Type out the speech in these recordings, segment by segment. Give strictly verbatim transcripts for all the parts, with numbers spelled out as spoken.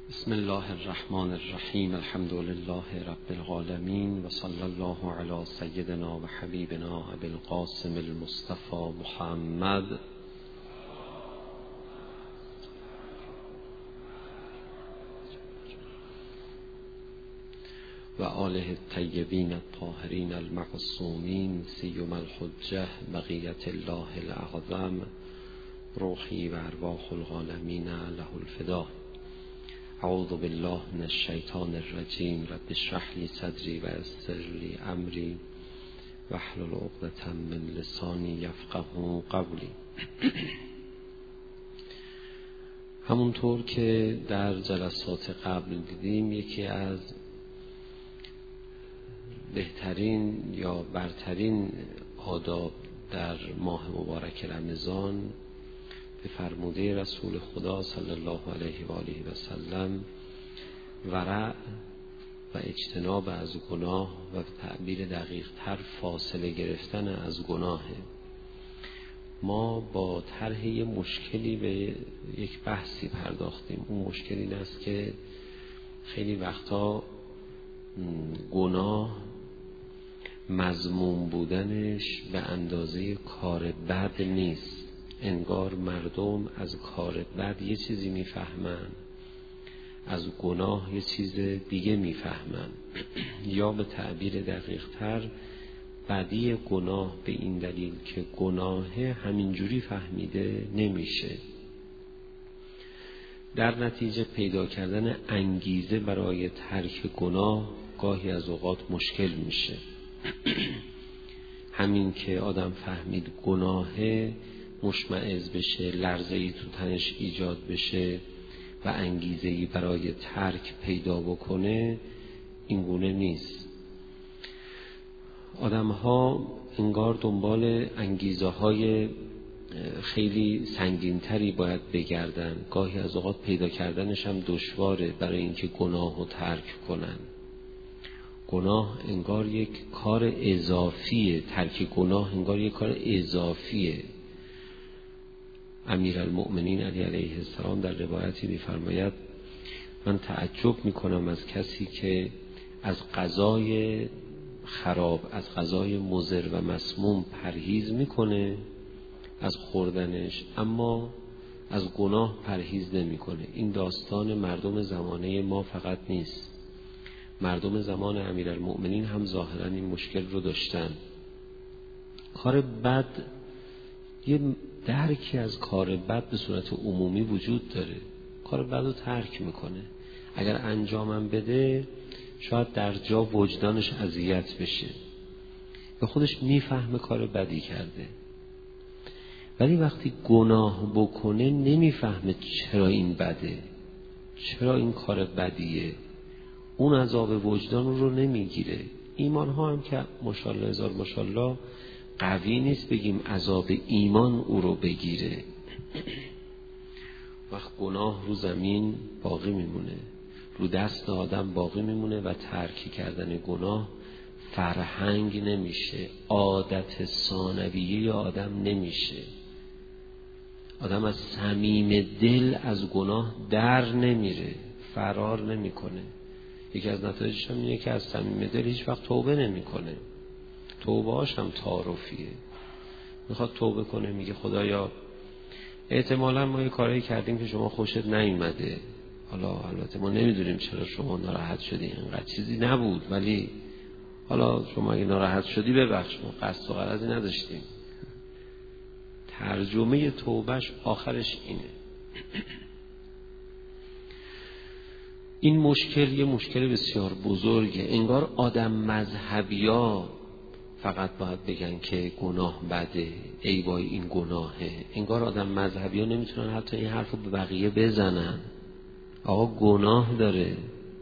بسم الله الرحمن الرحیم. الحمد لله رب العالمین و صلی الله علی سیدنا و حبیبنا ابی القاسم المصطفى محمد و آله الطیبین الطاهرین المعصومین سیما الحجة بقیة الله الاعظم روحی و ارواح العالمین له الفدا. اعوذ بالله من الشیطان الرجیم. رب اشرح لی صدری و یسر لی امری واحلل عقدة من لسانی یفقهوا قولی. همونطور که در جلسات قبل دیدیم، یکی از بهترین یا برترین آداب در ماه مبارک رمضان به فرموده رسول خدا صلی الله علیه و آله و سلم ورع و اجتناب از گناه و به تعبیر دقیق تر فاصله گرفتن از گناه. ما با طرح یه مشکلی به یک بحثی پرداختیم. اون مشکل این است که خیلی وقتا گناه مذموم بودنش به اندازه کار بد نیست. انگار مردم از کار بد یه چیزی میفهمن، از گناه یه چیز دیگه میفهمن. یا به تعبیر دقیق تر، بدی گناه به این دلیل که گناه همینجوری فهمیده نمیشه. در نتیجه پیدا کردن انگیزه برای ترک گناه گاهی از اوقات مشکل میشه. همین که آدم فهمید گناهه، مشمئز بشه، لرزه‌ای تو تنش ایجاد بشه و انگیزه‌ای برای ترک پیدا بکنه، این گونه نیست. آدم‌ها انگار دنبال انگیزه‌های خیلی سنگین‌تری باید بگردن. گاهی از اوقات پیدا کردنش هم دشواره برای اینکه گناهو ترک کنن. گناه انگار یک کار اضافیه. ترک گناه انگار یک کار اضافیه. امیرالمؤمنین علی علیه السلام در روایتی می‌فرماید: من تعجب می‌کنم از کسی که از غذای خراب، از غذای مضر و مسموم پرهیز می‌کنه از خوردنش، اما از گناه پرهیز نمی‌کنه. این داستان مردم زمانه ما فقط نیست. مردم زمان امیرالمؤمنین هم ظاهراً این مشکل رو داشتن. کار بد، یه درکی از کار بد به صورت عمومی وجود داره. کار بد رو ترک میکنه. اگر انجامم بده شاید در جا وجدانش اذیت بشه، به خودش میفهمه کار بدی کرده. ولی وقتی گناه بکنه نمیفهمه چرا این بده، چرا این کار بدیه. اون عذاب وجدان رو نمیگیره. ایمان ها هم که ماشاءالله هزار ماشاءالله قوی نیست بگیم عذاب ایمان او رو بگیره. وقت گناه رو زمین باقی میمونه، رو دست آدم باقی میمونه و ترک کردن گناه فرهنگ نمیشه، عادت ثانویه آدم نمیشه. آدم از صمیم دل از گناه در نمیره، فرار نمیکنه. یکی از نتایجش هم اینه که از صمیم دل هیچ وقت توبه نمیکنه. توبه هاش هم تعارفیه. میخواد توبه کنه، میگه خدایا احتمالاً ما یه کاری کردیم که شما خوشت نیومده، حالا البته ما نمیدونیم چرا شما ناراحت شدی، اینقدر چیزی نبود، ولی حالا شما اگه ناراحت شدی ببخش، ما قصد و غرضی نداشتیم. ترجمه توبهش آخرش اینه. این مشکل یه مشکل بسیار بزرگه. انگار آدم مذهبی‌ها فقط باید بگن که گناه بده، ای وای این گناهه. انگار آدم مذهبی‌ها نمیتونن حتی این حرفو به بقیه بزنن. آقا گناه داره.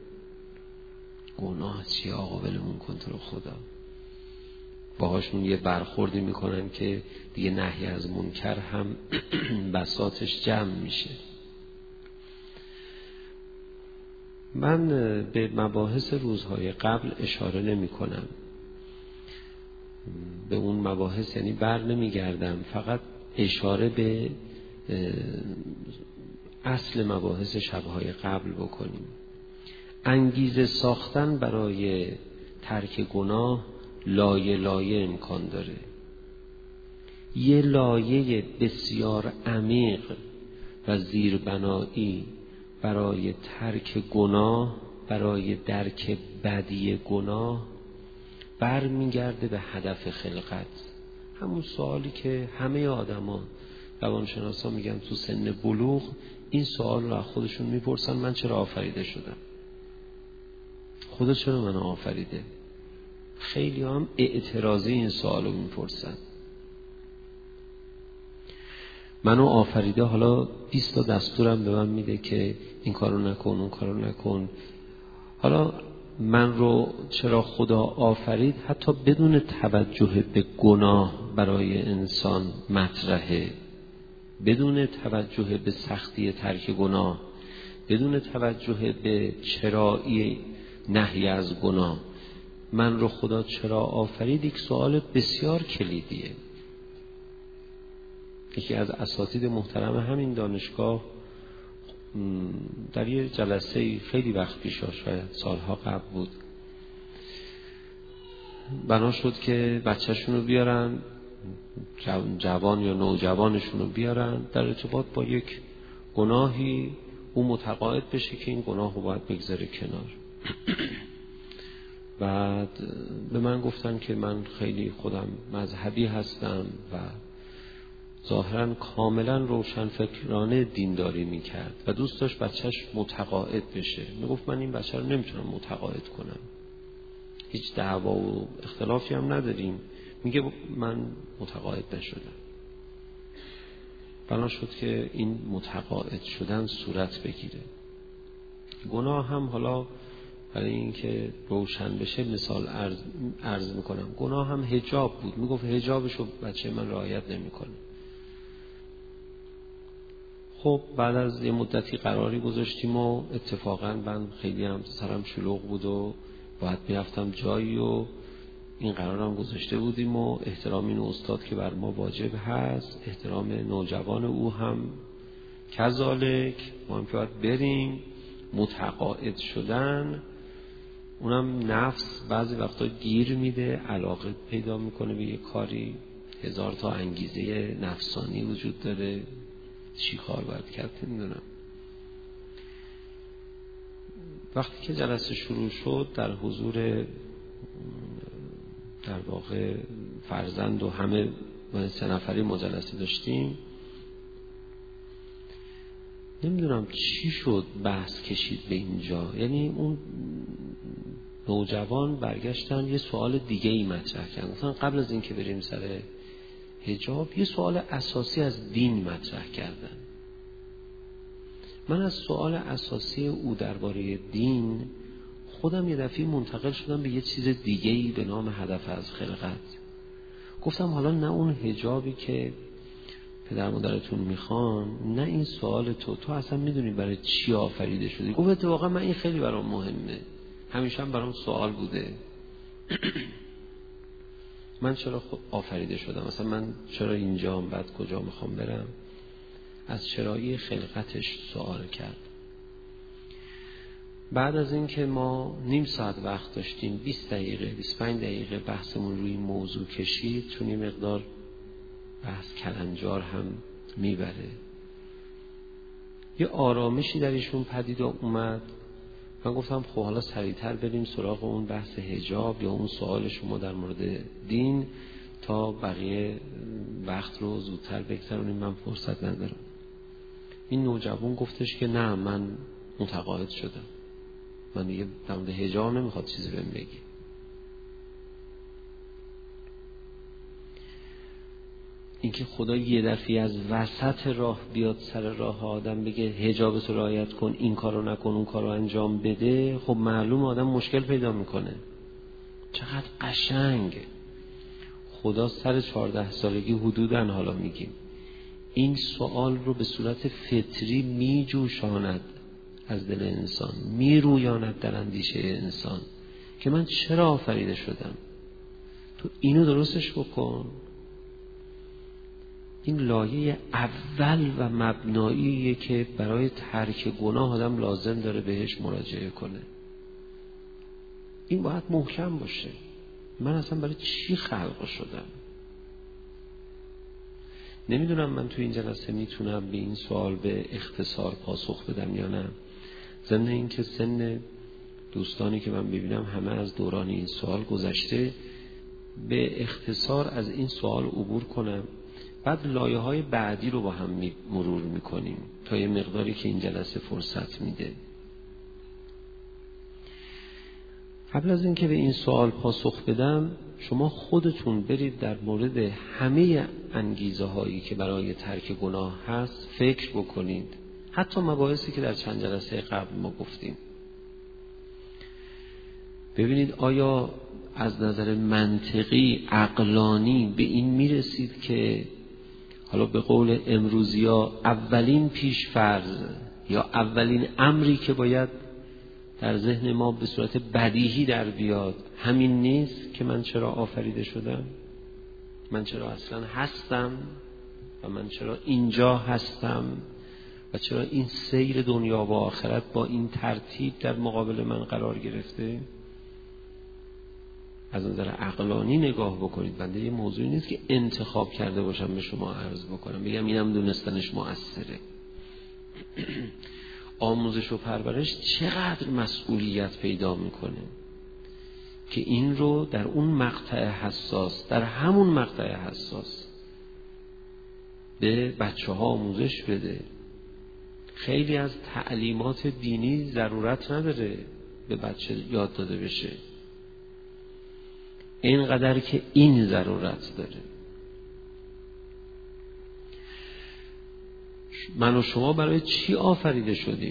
گناه چیه آقا، ولمون کن تو رو خدا. باهاشون یه برخوردی میکنن که دیگه نهی از منکر هم بساطش جمع میشه. من به مباحث روزهای قبل اشاره نمی کنم. به اون مباحث یعنی بر نمی گردم. فقط اشاره به اصل مباحث شبهای قبل بکنیم. انگیزه ساختن برای ترک گناه لایه لایه امکان داره. یه لایه بسیار عمیق و زیربنایی برای ترک گناه، برای درک بدی گناه برمیگرده به هدف خلقت. همون سوالی که همه آدما، روانشناسا میگن تو سن بلوغ این سوال رو از خودشون میپرسن: من چرا آفریده شدم؟ خدا چرا من آفریده؟ خیلی هم اعتراضی این سوال رو میپرسن. منو آفریده، حالا بیست تا دستورم به من میده که این کارو نکن، اون کارو نکن. حالا من رو چرا خدا آفرید حتی بدون توجه به گناه برای انسان مطرحه، بدون توجه به سختی ترک گناه، بدون توجه به چرایی نهی از گناه. من رو خدا چرا آفرید یک سوال بسیار کلیدیه. یکی از اساتید محترم همین دانشگاه در یه جلسه خیلی وقت پیش، شاید سالها قبل بود، بنا شد که بچه‌شون رو بیارن، جوان یا نوجوانشون رو بیارن، در ارتباط با یک گناهی او متقاعد بشه که این گناه رو باید بگذاره کنار. بعد به من گفتن که من خیلی خودم مذهبی هستم و ظاهراً کاملا روشنفکرانه دینداری میکرد و دوست داشت بچهش متقاعد بشه. میگفت من این بچه رو نمیتونم متقاعد کنم، هیچ دعوا و اختلافی هم نداریم. میگه من متقاعد نشدم. بنا شد که این متقاعد شدن صورت بگیره. گناه هم حالا برای اینکه روشن بشه مثال عرض, عرض میکنم. گناه هم حجاب بود. میگفت حجابشو بچه من رعایت نمیکنه. خب بعد از یه مدتی قراری گذاشتیم و اتفاقاً من خیلی هم سرم شلوغ بود و باید میرفتم جایی و این قرارم گذاشته بودیم و احترام این استاد که بر ما واجب هست، احترام نوجوان او هم کذالک، ما هم که باید بریم. متقاعد شدن اونم نفس بعضی وقتا گیر میده، علاقه پیدا میکنه به یه کاری، هزار تا انگیزه نفسانی وجود داره، چی کار باید کرد نمیدونم. وقتی که جلسه شروع شد در حضور در واقع فرزند و همه سه نفری ما جلسه داشتیم، نمیدونم چی شد بحث کشید به اینجا. یعنی اون نوجوان برگشتن یه سوال دیگه ای مطرح کردن. مثلا قبل از این که بریم سر حجاب یه سوال اساسی از دین مطرح کردن. من از سوال اساسی او درباره دین خودم یه دفعه منتقل شدم به یه چیز دیگه‌ای به نام هدف از خلقت. گفتم حالا نه اون حجابی که پدر مادرتون میخوان، نه این سوال تو تو اصلا میدونی برای چی آفریده شدی؟ گفت اتفاقا من این خیلی برام مهمه، همیشه هم برام سوال بوده. من چرا آفریده شدم؟ مثلا من چرا اینجام، بعد کجا میخوام برم؟ از چرایی خلقتش سوال کرد. بعد از این که ما نیم ساعت وقت داشتیم، بیست دقیقه بیست و پنج دقیقه بحثمون روی موضوع کشید، چون این مقدار بحث کلنجار هم میبره. یه آرامشی در ایشون پدید اومد. من گفتم خب حالا سریعتر بریم سراغ اون بحث حجاب یا اون سوال شما در مورد دین تا بقیه وقت رو زودتر بگذرونیم، من فرصت ندارم. این نوجوان گفتش که نه من متقاعد شدم، من دیگه در مورد حجاب نمیخواد چیزی بهم بگی. اینکه خدا یه دفعه از وسط راه بیاد سر راه آدم بگه حجابتو رعایت کن، این کارو نکن، اون کارو انجام بده، خب معلوم آدم مشکل پیدا میکنه. چقدر قشنگ خدا سر چهارده سالگی حدوداً حالا میگیم این سوال رو به صورت فطری میجوشاند از دل انسان، میرویاند در اندیشه انسان که من چرا آفریده شدم. تو اینو درستش بکن. این لایه اول و مبناییه که برای ترک گناه آدم لازم داره بهش مراجعه کنه. این باید محکم باشه. من اصلا برای چی خلق شدم؟ نمیدونم من تو این جلسه میتونم به این سوال به اختصار پاسخ بدم یا نه. ضمن این که سن دوستانی که من ببینم همه از دوران این سوال گذشته، به اختصار از این سوال عبور کنم، بعد لایه های بعدی رو با هم مرور میکنیم تا یه مقداری که این جلسه فرصت میده. قبل از اینکه به این سوال پاسخ بدم، شما خودتون برید در مورد همه انگیزه هایی که برای ترک گناه هست فکر بکنید، حتی مباحثی که در چند جلسه قبل ما گفتیم. ببینید آیا از نظر منطقی عقلانی به این میرسید که حالا به قول امروزیا اولین پیش فرض یا اولین امری که باید در ذهن ما به صورت بدیهی در بیاد همین نیست که من چرا آفریده شدم؟ من چرا اصلا هستم؟ و من چرا اینجا هستم؟ و چرا این سیر دنیا و آخرت با این ترتیب در مقابل من قرار گرفته؟ از نظر عقلانی نگاه بکنید. بنده یه موضوعی نیست که انتخاب کرده باشم به شما عرض بکنم بگم اینم دونستنش مؤثره. آموزش و پرورش چقدر مسئولیت پیدا میکنه که این رو در اون مقطع حساس، در همون مقطع حساس به بچه ها آموزش بده. خیلی از تعلیمات دینی ضرورت نداره به بچه یاد داده بشه، اینقدر که این ضرورت داره. من و شما برای چی آفریده شدیم؟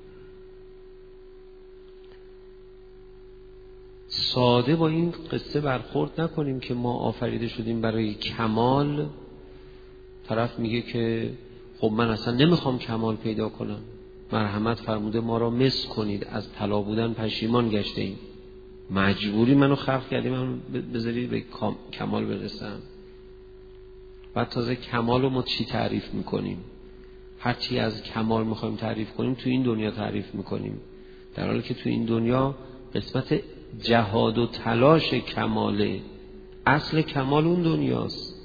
ساده با این قصه برخورد نکنیم که ما آفریده شدیم برای کمال. طرف میگه که خب من اصلا نمیخوام کمال پیدا کنم، مرحمت فرموده ما را مس کنید، از طلا بودن پشیمان گشته ایم، مجبوری منو خلق کردی من بذاری به کمال برسم. بعد تازه کمال رو ما چی تعریف میکنیم؟ هرچی از کمال میخوایم تعریف کنیم تو این دنیا تعریف میکنیم، در حالی که تو این دنیا قسمت جهاد و تلاش کماله. اصل کمال اون دنیاست.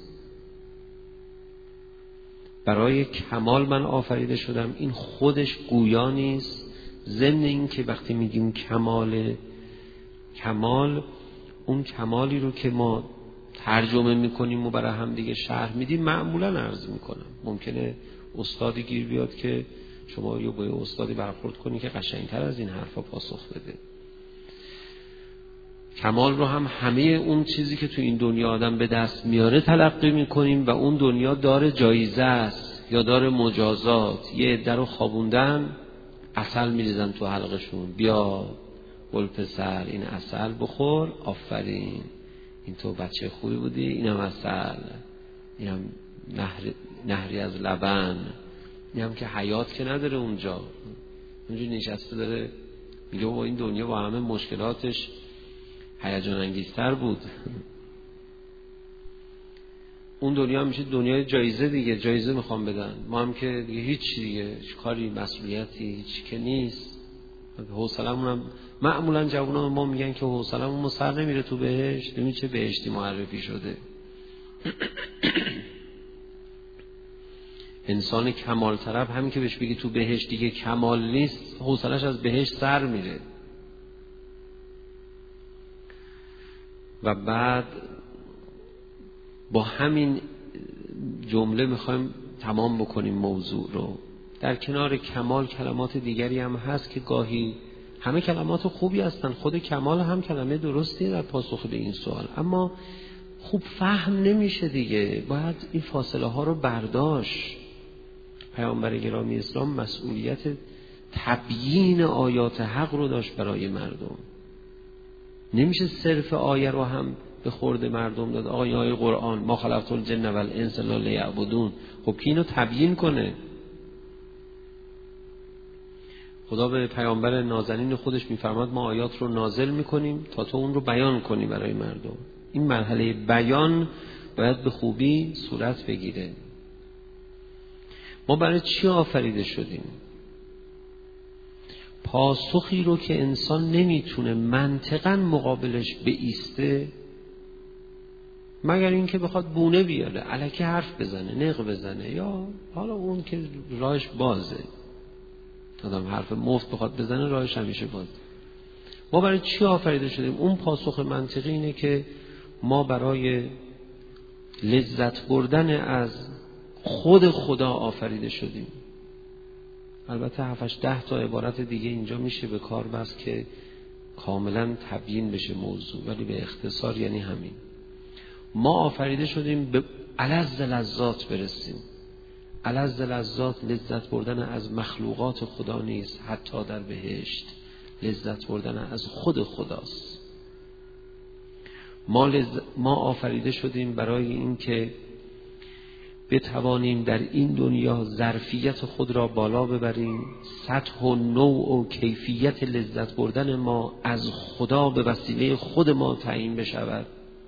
برای کمال من آفریده شدم، این خودش گویا نیست. ضمن این که وقتی میگیم کمال، کمال اون کمالی رو که ما ترجمه میکنیم و برای هم دیگه شرح میدیم معمولا عرض میکنم. ممکنه استادی گیر بیاد که شما یا با استادی برخورد کنی که قشنگتر از این حرفا پاسخ بده. کمال رو هم همه اون چیزی که تو این دنیا آدم به دست میاره تلقی میکنیم و اون دنیا داره جایزه است یا داره مجازات. یه عده رو خوابوندن، عسل میریزن تو حلقشون، بیا گل پسر این عسل بخور، آفرین این تو بچه خوبی بودی، اینم عسل، اینم نهر نهری از لبن، اینم که حیات که نداره اونجا، اونجا نشسته داره میگه با این دنیا با همه مشکلاتش هیجان انگیزتر بود. اون دنیا میشه دنیای جایزه دیگه، جایزه میخوام بدن. ما هم که دیگه هیچ دیگه کاری مسئولیتی هیچ که نیست. حوصله‌مون هم معمولا جوونا ما میگن که حوصله‌مون سر نمیره تو بهشت. ببین چه بهشتی معرفی شده. انسان کمال طلب همین که بهش بگی تو بهشت دیگه کمال نیست، حوصله‌اش از بهشت سر میره. و بعد با همین جمله میخوایم تمام بکنیم موضوع رو. در کنار کمال کلمات دیگری هم هست که گاهی همه کلمات خوبی هستن، خود کمال هم کلمه درستی در پاسخ به این سوال، اما خوب فهم نمیشه دیگه. باید این فاصله ها رو برداشت. پیامبر گرامی اسلام مسئولیت تبیین آیات حق رو داشت برای مردم. نمیشه صرف آیه رو هم به خورد مردم داد. آقا این آیه قرآن ما خلقت الجن و الانس الا لیعبدون، خب کی اینو تبیین کنه؟ خدا به پیامبر نازنین خودش میفرماد ما آیات رو نازل میکنیم تا تو اون رو بیان کنی برای مردم. این مرحله بیان باید به خوبی صورت بگیره. ما برای چی آفریده شدیم؟ پاسخی رو که انسان نمیتونه منطقاً مقابلش بایسته مگر اینکه بخواد بونه بیاره، الکی حرف بزنه، نق بزنه، یا حالا اون که راهش بازه، آدم حرف مفت بخواد بزنه راهش همیشه بازه. ما برای چی آفریده شدیم؟ اون پاسخ منطقی اینه که ما برای لذت بردن از خود خدا آفریده شدیم. البته هفتش ده تا عبارت دیگه اینجا میشه به کار بست که کاملا تبیین بشه موضوع، ولی به اختصار یعنی همین. ما آفریده شدیم به الذ لذات برسیم. الذ لذات لذت بردن از مخلوقات خدا نیست، حتی در بهشت لذت بردن از خود خداست. ما, لز... ما آفریده شدیم برای این که بتوانیم در این دنیا ظرفیت خود را بالا ببریم، سطح و نوع و کیفیت لذت بردن ما از خدا به وسیله خود ما تعیین بشود.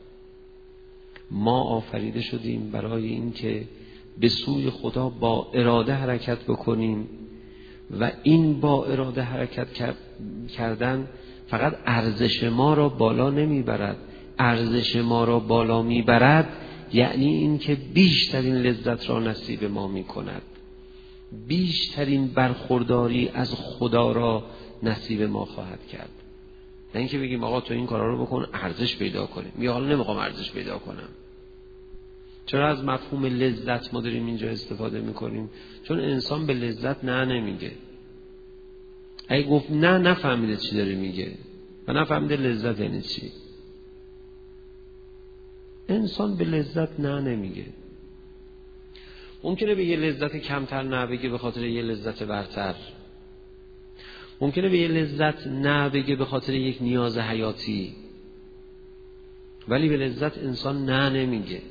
ما آفریده شدیم برای این که به سوی خدا با اراده حرکت بکنیم و این با اراده حرکت کردن فقط ارزش ما را بالا نمیبرد، ارزش ما را بالا میبرد یعنی این که بیشترین لذت را نصیب ما میکند، بیشترین برخورداری از خدا را نصیب ما خواهد کرد. نه اینکه بگیم آقا تو این کارا رو بکن ارزش پیدا کنیم، یا حالا نمیخوام ارزش پیدا کنم. چرا از مفهوم لذت ما داریم اینجا استفاده میکنیم؟ چون انسان به لذت نه نمیگه. اگه گفت نه نفهمیده چی داره میگه و نفهمیده لذت یعنی چی. انسان به لذت نه نمیگه. ممکنه به یه لذت کمتر نه بگه به خاطر یه لذت برتر، ممکنه به یه لذت نه بگه به خاطر یک نیاز حیاتی، ولی به لذت انسان نه نمیگه.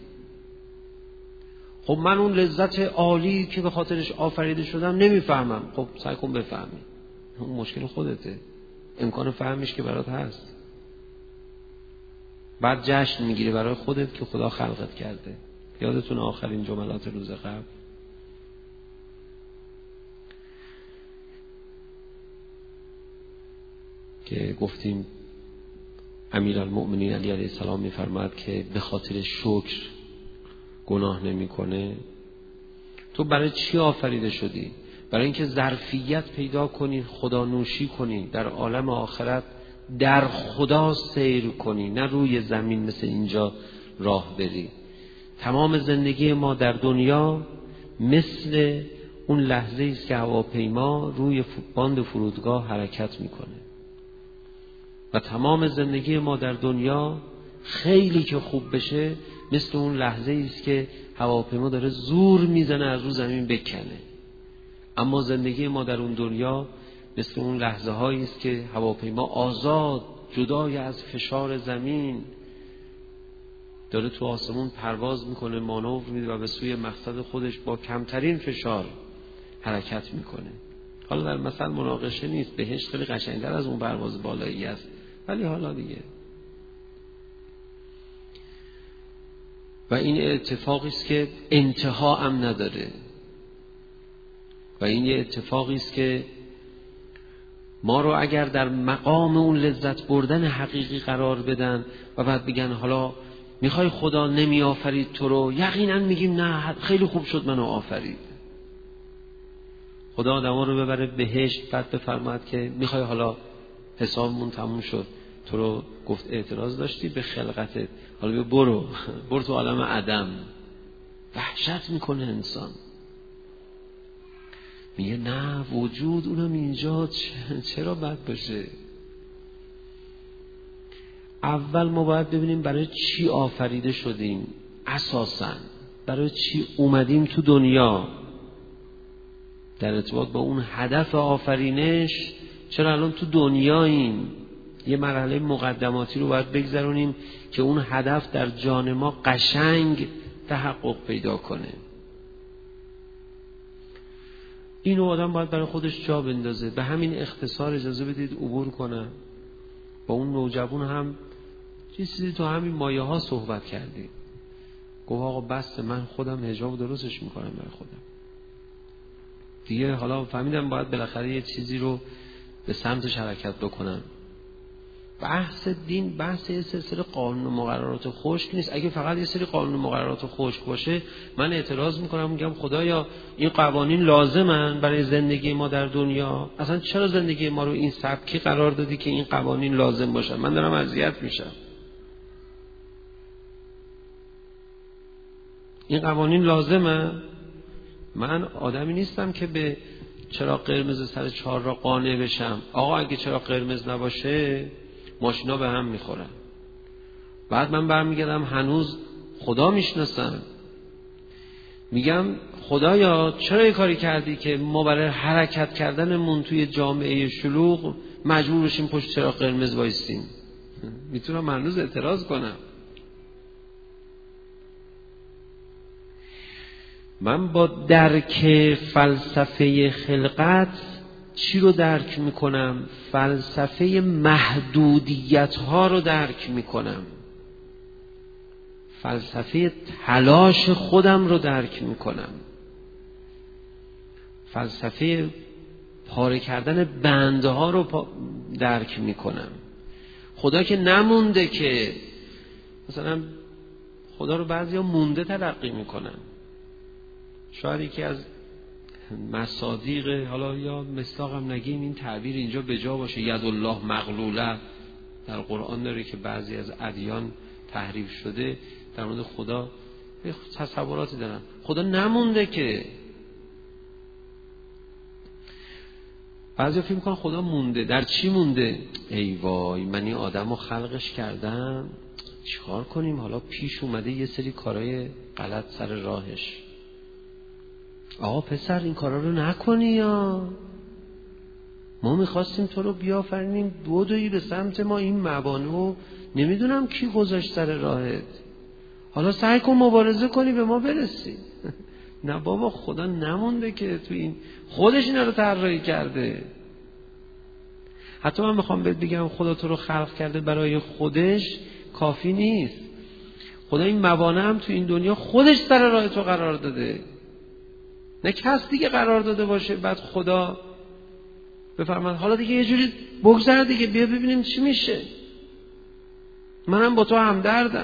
خب من اون لذت عالی که به خاطرش آفریده شدم نمیفهمم. خب سعی کن بفهمی، اون مشکل خودته، امکان فهمش که برات هست. بعد جشن میگیری برای خودت که خدا خلقت کرده. یادتون آخرین جملات روز قبل که گفتیم امیرالمؤمنین علی علیه السلام میفرماد که به خاطر شکر گناه نمیکنه. تو برای چی آفریده شدی؟ برای اینکه ظرفیت پیدا کنی، خدا نوشی کنی، در عالم آخرت در خدا سیر کنی، نه روی زمین مثل اینجا راه بری. تمام زندگی ما در دنیا مثل اون لحظه است که هواپیما روی باند فرودگاه حرکت میکنه و تمام زندگی ما در دنیا خیلی که خوب بشه مثل اون لحظه است که هواپیما داره زور میزنه از رو زمین بکنه. اما زندگی ما در اون دنیا مثل اون لحظه هایی است که هواپیما آزاد جدای از فشار زمین داره تو آسمون پرواز میکنه، مانور میده و به سوی مقصد خودش با کمترین فشار حرکت میکنه. حالا در مثل مناقشه نیست، بهشت خیلی قشنگتر از اون پرواز بالایی است، ولی حالا دیگه. و این اتفاقی است که انتها هم نداره و این یه اتفاقی است که ما رو اگر در مقام اون لذت بردن حقیقی قرار بدن و بعد بگن حالا میخوای خدا نمی آفرید تو رو، یقینا میگیم نه خیلی خوب شد منو آفرید. خدا آدما رو ببره بهشت، بعد بفرماد که میخوای حالا حسابمون تموم شد، تو رو گفت اعتراض داشتی به خلقتت، حالا برو برو تو عالم عدم. وحشت میکنه انسان، میگه نه وجود اونم اینجا چرا بد باشه. اول ما باید ببینیم برای چی آفریده شدیم، اساساً برای چی اومدیم تو دنیا. در ارتباط با اون هدف آفرینش چرا الان تو دنیاییم، یه مرحله مقدماتی رو باید بگذرونیم که اون هدف در جان ما قشنگ تحقق پیدا کنه. اینو آدم باید برای خودش جا بندازه. به همین اختصار اجازه بدید عبور کنم. با اون نوجوان هم چیزی تو همین مایه ها صحبت کردیم. گفت آقا بسته، من خودم حجاب درستش میکنم برای خودم. دیگه حالا فهمیدم باید بالاخره یه چیزی رو به سمتش حرکت بکنم. بحث دین بحث یه سلسله قانون و مقررات خشک نیست. اگه فقط یه سری قانون و مقررات خشک باشه من اعتراض میکنم، میگم خدایا این قوانین لازمن برای زندگی ما در دنیا؟ اصلا چرا زندگی ما رو این سبکی قرار دادی که این قوانین لازم باشن؟ من دارم اذیت میشم. این قوانین لازمه؟ من آدمی نیستم که به چراغ قرمز سر چهار را قانع بشم. آقا اگه چراغ قرمز نباشه ماشینا به هم میخورن. بعد من برمیگردم هنوز خدا میشناسم، میگم خدایا چرا یه کاری کردی که ما برای حرکت کردنمون توی جامعه شلوغ مجبور بشیم پشت چراغ قرمز وایسیم؟ میتونم هنوز اعتراض کنم. من با درک فلسفه خلقت چی رو درک میکنم؟ فلسفه محدودیت ها رو درک میکنم، فلسفه تلاش خودم رو درک میکنم، فلسفه پاره کردن بندها رو درک میکنم. خدا که نمونده که، مثلا خدا رو بعضیا مونده تلقی میکنن. شاید یکی از مصادیق، حالا یا مصداقم نگیم، این تعبیر اینجا به جا باشه، ید الله مغلوله در قرآن داره که بعضی از ادیان تحریف شده در مورد خدا تصوراتی دارن. خدا نمونده که. بعضی فکر میکنن خدا مونده. در چی مونده؟ ای وای من این آدمو خلقش کردم، چیکار کنیم؟ حالا پیش اومده یه سری کارهای غلط سر راهش. آقا پسر این کارا رو نکنی، یا ما میخواستیم تو رو بیافرینیم بودویی به سمت ما، این مبانو نمیدونم کی گذاشت سر راهت، حالا سعی کن مبارزه کنی به ما برسی. نه بابا خدا نمونده که تو این، خودش اینا رو طراحی کرده. حتی من میخوام بهت بگم خدا تو رو خلق کرده برای خودش کافی نیست. خدا این موانع هم تو این دنیا خودش سر راه تو قرار داده، نه کس دیگه قرار داده باشه بعد خدا بفرماد حالا دیگه یه جوری بگذره دیگه، بیا ببینیم چی میشه، منم با تو همدردم.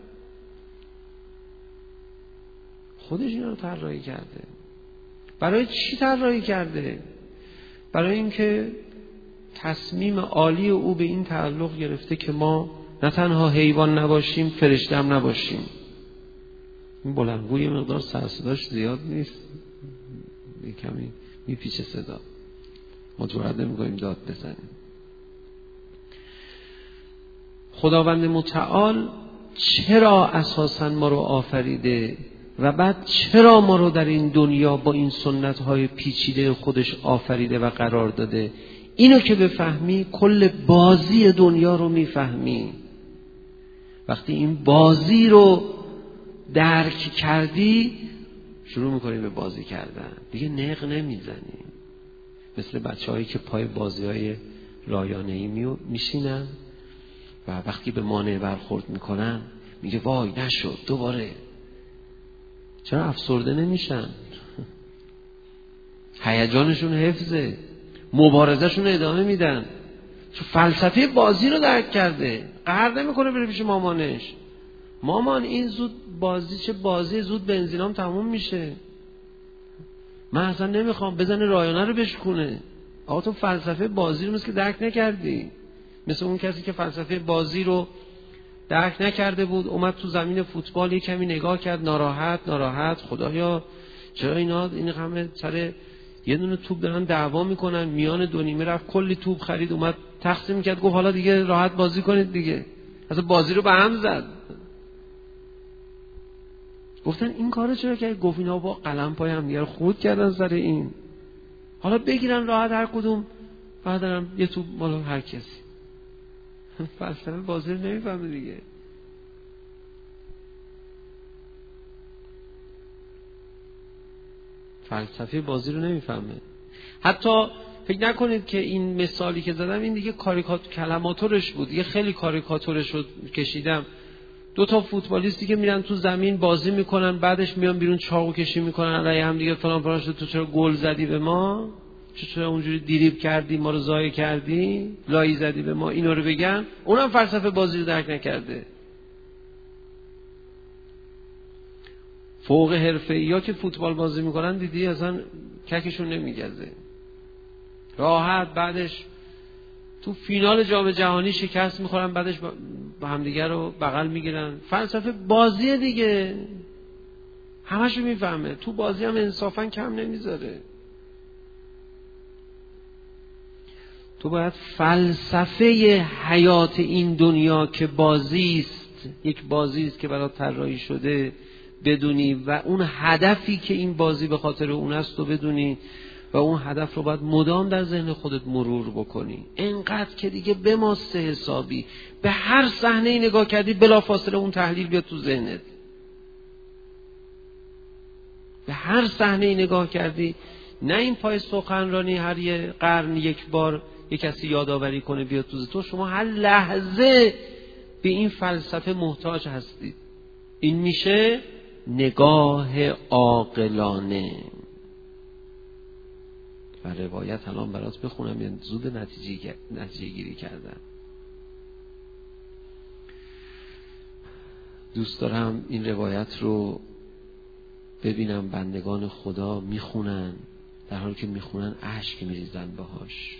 خودش اینا رو طراحی کرده. برای چی طراحی کرده؟ برای اینکه تصمیم عالی او به این تعلق گرفته که ما نه تنها حیوان نباشیم، فرشته هم نباشیم. این بلندگوی مقدار سر صداش زیاد نیست، یه کمی میپیچه صدا، ما جرئت نمی‌کنیم داد بزنیم. خداوند متعال چرا اساساً ما رو آفریده و بعد چرا ما رو در این دنیا با این سنت‌های پیچیده خودش آفریده و قرار داده؟ اینو که بفهمی کل بازی دنیا رو میفهمی. وقتی این بازی رو درک کردی شروع میکنی به بازی کردن، دیگه نق نمیزنی. مثل بچه هایی که پای بازی های رایانه‌ای میشینن و وقتی به مانع برخورد میکنن میگه وای نشد دوباره. چرا افسرده نمیشن؟ هیجانشون حفظه، مبارزهشون ادامه میدن، چون فلسفه بازی رو درک کرده. قهر نمیکنه بره پیش مامانش، مامان این زود بازی چه بازی، زود بنزینام تموم میشه، من اصلا نمیخوام، بزنه رایانه رو بشکونه. آقا تو فلسفه بازی رو مثل که درک نکردی. مثل اون کسی که فلسفه بازی رو درک نکرده بود، اومد تو زمین فوتبال یه کمی نگاه کرد، ناراحت ناراحت خدایا چرا اینا این همه سر یه دونه توپ دارن دعوا میکنن، میان دو نیمه رفت کلی توپ خرید، اومد تقسیم کرد، گفت حالا دیگه راحت بازی کنید دیگه. اصلا بازی رو به هم زد. گفتن این کارو چرا کرد؟ گفت اینا با قلم پای هم دیگه خورد کردن سر این، حالا بگیرن راحت هر کدوم بعدم یه توپ مال هر کسی. فلسفه بازی رو نمیفهمه دیگه. فلسفه بازی رو نمیفهمه. حتی فکر نکنید که این مثالی که زدم این دیگه کاریکاتور کلماتورش بود، دیگه خیلی کاریکاتورش رو کشیدم. دو تا فوتبالیستی که میرن تو زمین بازی میکنن، بعدش میان بیرون چاقو کشی میکنن علیه هم دیگه، فلان فلان شد، تو چرا گل زدی به ما، چرا اونجوری دریبل کردی ما رو ضایع کردی، لایی زدی به ما، اینا رو بگن. اونم فلسفه بازی رو درک نکرده. فوق حرفه‌ای‌ها که فوتبال بازی میکنن دیدی اصلا ککشون نمیگزه، راحت بعدش تو فینال جام جهانی شکست میخورن، بعدش با همدیگه رو بغل میگیرن. فلسفه بازیه دیگه، همشو میفهمه. تو بازی هم انصافا کم نمیذاره. تو باید فلسفه حیات این دنیا که بازی است، یک بازی است که برات طراحی شده، بدونی و اون هدفی که این بازی به خاطر اون است رو بدونی و اون هدف رو باید مدام در ذهن خودت مرور بکنی. اینقدر که دیگه بماسته حسابی به هر صحنه نگاه کردی بلافاصله اون تحلیل بیاد تو ذهنت. به هر صحنه نگاه کردی، نه این پای سخنرانی هر یه قرن یک بار یک کسی یادآوری کنه بیاد تو ذهن تو. شما هر لحظه به این فلسفه محتاج هستید. این میشه نگاه عاقلانه. و روایت الان برات بخونم، یعنی زود نتیجه نتیجه گیری کردن. دوست دارم این روایت رو ببینم بندگان خدا میخونن، در حالی که میخونن اشک میریزن باهاش.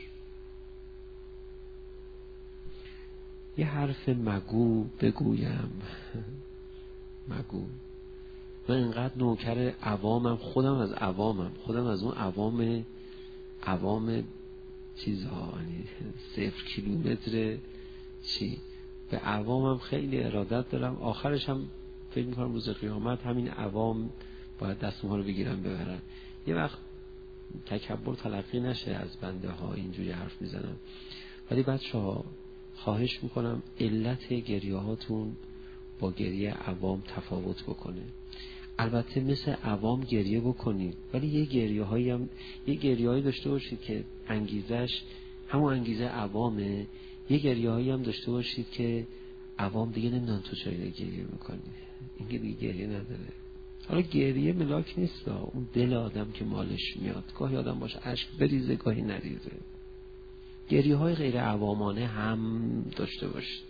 یه حرف مگو بگویم مگو. من اینقدر نوکر عوامم، خودم از عوامم، خودم از اون عوام عوام چیزها، یعنی صفر کیلومتر چی، به عوامم خیلی ارادت دارم. آخرش هم فکر میکنم روز قیامت همین عوام باید دست ما رو بگیرن ببرن. یه وقت تکبر تلقی نشه از بنده ها اینجوری حرف میزنم، ولی بچه ها خواهش میکنم علت گریه هاتون با گریه عوام تفاوت بکنه. البته مثل عوام گریه بکنید، ولی یه گریه هایی هم یه گریه هایی داشته باشید که انگیزش همون انگیزه عوامه. یه گریه هایی هم داشته باشید که عوام دیگه نمیدونن تو چرا گریه میکنی، این که دیگه گریه نداره. حالا گریه ملاک نیست، اون دل آدم که مالش میاد، گاهی آدم باشه اشک بریزه گاهی نریزه. گریه های غیر عوامانه هم داشته باشید.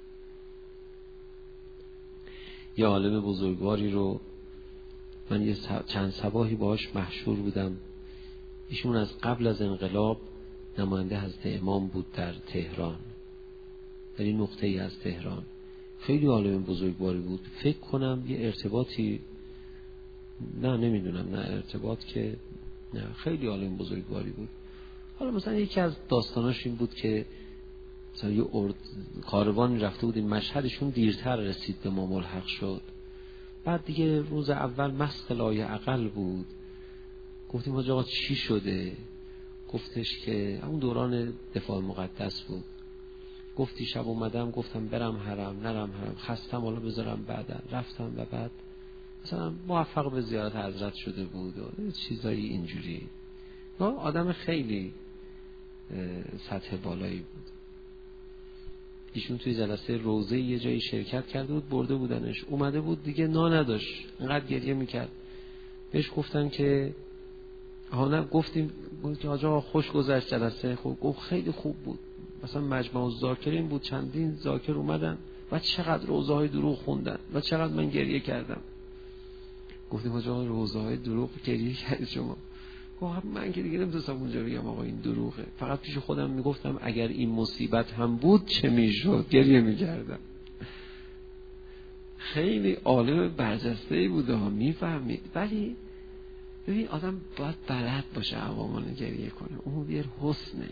یه عالم بزرگواری رو من یه چند صباحی باهاش محشور بودم. ایشون از قبل از انقلاب نماینده حضرت امام بود در تهران، در این نقطه ای از تهران. خیلی عالم بزرگواری بود. فکر کنم یه ارتباطی، نه نمیدونم، نه ارتباط که نه، خیلی عالم بزرگواری بود. حالا مثلا یکی از داستاناش این بود که مثلا یه ارد... کاروان رفته بود این مشهدشون دیرتر رسید به ما ملحق شد. بعد دیگه روز اول مست لای عقل بود. گفتیم حاج آقا چی شده؟ گفتش که همون دوران دفاع مقدس بود. گفتی شب اومدم گفتم برم حرم نرم حرم، خستم حالا بذارم بعدا. رفتم و بعد مثلا موفق به زیارت حضرت شده بود و چیزایی اینجوری. آدم خیلی سطح بالایی بود. ایشون توی جلسه روزه یه جایی شرکت کرده بود، برده بودنش، اومده بود دیگه نا نداشت، اینقدر گریه میکرد. بهش گفتن که ها نه، گفتیم که آجا خوش گذشت جلسه. خب گفت خیلی خوب بود، مثلا مجمع الذاکرین بود، چندین ذاکر اومدن و چقدر روزه های دروغ خوندن و چقدر من گریه کردم. گفتیم آجا روزه های دروغ گریه کردید شما؟ گفت من که دیگه نمیتونستم اونجا بگم آقا این دروغه، فقط پیش خودم میگفتم اگر این مصیبت هم بود چه میشد، گریه میکردم. خیلی عالم برجسته‌ای بود ها، میفهمید. ولی ببین آدم باید بلد باشه عوامانه گریه کنه، اون یه حسنه.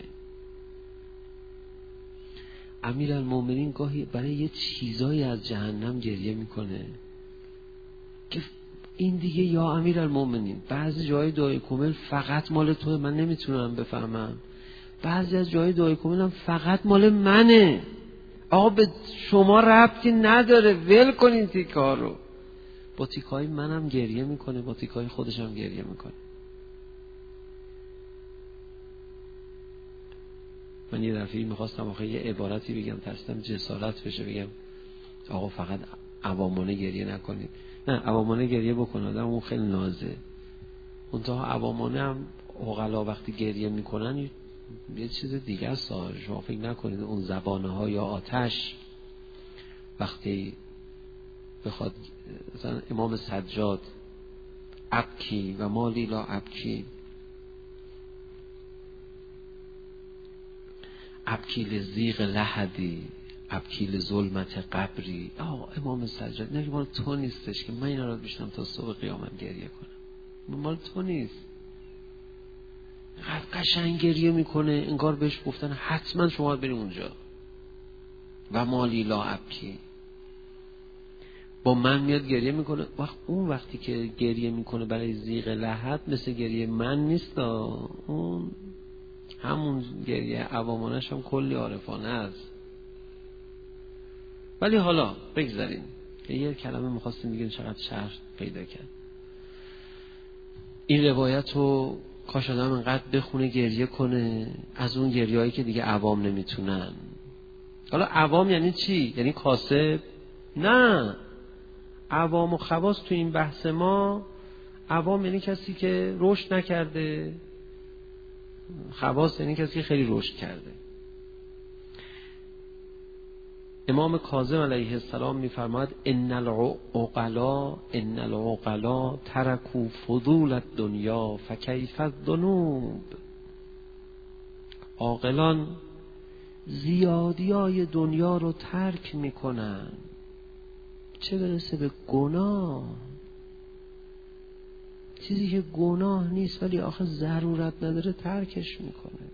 امیرالمومنین گاهی برای یه چیزایی از جهنم گریه میکنه که این دیگه یا امیرالمومنین بعضی جای دعای کامل فقط مال توه، من نمیتونم بفهمم. بعضی از جای دعای کامل هم فقط مال منه. آقا به شما ربطی نداره، ول کنین تیکا رو. با تیکای منم گریه میکنه، با تیکای خودش هم گریه میکنه. من یه دفعه میخواستم آخه یه عبارتی بگم، ترسیدم جسارت بشه بگم آقا فقط عوامانه گریه نکنید. نه، عوامانه گریه بکن، آدم اون خیلی نازه. منتها عوامانه هم عقلا وقتی گریه میکنن یه چیز دیگه است. شما فکر نکنید اون زبانه ها یا آتش وقتی بخواد، مثلا امام سجاد ابکی و مالی لا ابکی، ابکی لزیغ لحدی، ابکی لظلمت قبری. آه امام سجاد نه مال تو نیستش که من اینا رو بشنم تا صبح قیامت گریه کنم، مال تو نیست. قشنگ گریه میکنه انگار بهش گفتن حتما شما بریم اونجا. و مالی لا ابکی، با من میاد گریه میکنه. وقت اون وقتی که گریه میکنه برای زیغ لحد مثل گریه من نیست، اون همون گریه عوامانش هم کلی عارفانه است. ولی حالا بگذاریم که یه کلمه میخواستیم بگیم چقدر شرح پیدا کرد این روایت رو. کاش آدم انقدر بخونه گریه کنه از اون گریه هایی که دیگه عوام نمیتونن. حالا عوام یعنی چی؟ یعنی کاسب؟ نه، عوام و خواص تو این بحث ما، عوام یعنی کسی که رشد نکرده، خواص یعنی کسی که خیلی رشد کرده. امام کاظم علیه السلام میفرماید ان العقلا ان العقلا ترکوا فضول الدنیا فکیف الذنوب. عاقلان زیادیای دنیا رو ترک میکنن، چه برسه به گناه، چیزی که گناه نیست ولی آخه ضرورت نداره ترکش میکنه.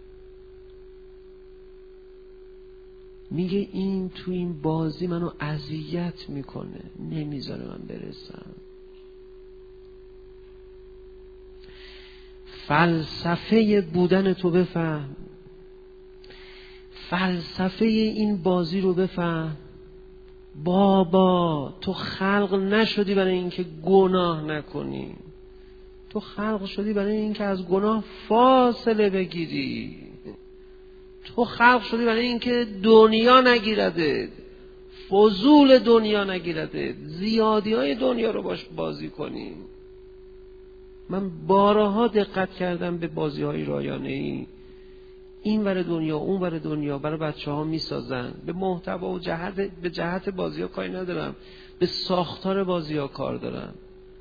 میگه این تو این بازی منو اذیت میکنه، نمیذاره من برسم. فلسفه بودن تو بفهم، فلسفه این بازی رو بفهم. بابا تو خلق نشدی برای اینکه گناه نکنی، تو خلق شدی برای اینکه از گناه فاصله بگیری. تو خلق شدی برای اینکه دنیا نگیرده، فضول دنیا نگیرده، زیادی های دنیا رو باش بازی کنی. من بارها دقت کردم به بازی های رایانه ای، این ور دنیا اون ور دنیا برای بچه ها می سازن. به محتوا و جهت، به جهت بازی ها کاری ندارم، به ساختار بازی ها کار دارم.